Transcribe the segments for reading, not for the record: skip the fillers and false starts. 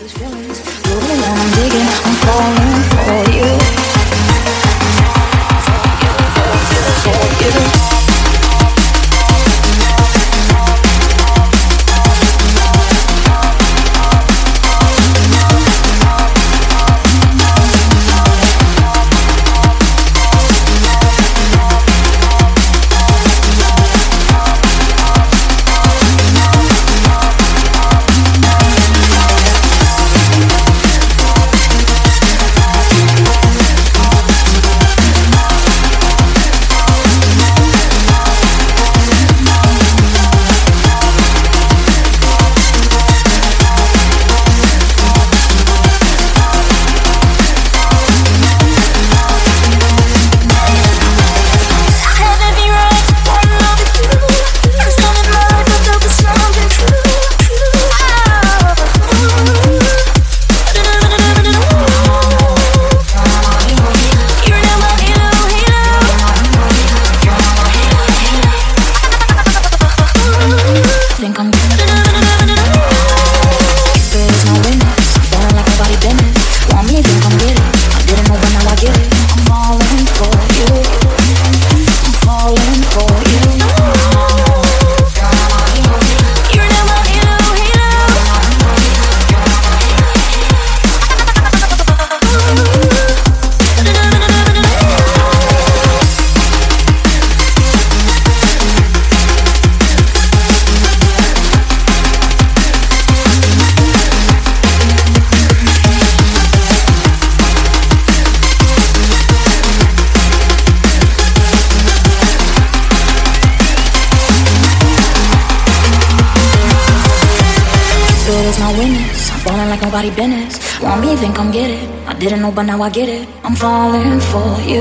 Nobody business. Want me, think I'm get it. I didn't know, but now I get it. I'm falling for you.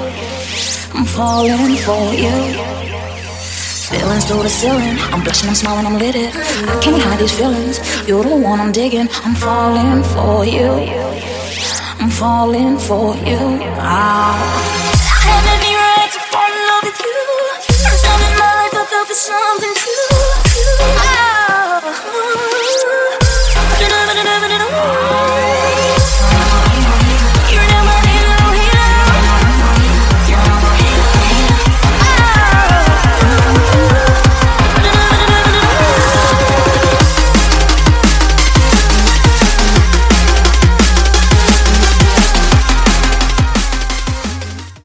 I'm falling for you. Feelings through the ceiling. I'm blushing, I'm smiling, I'm lit it. I can't hide these feelings. You're the one I'm digging. I'm falling for you. I'm falling for you. Ah.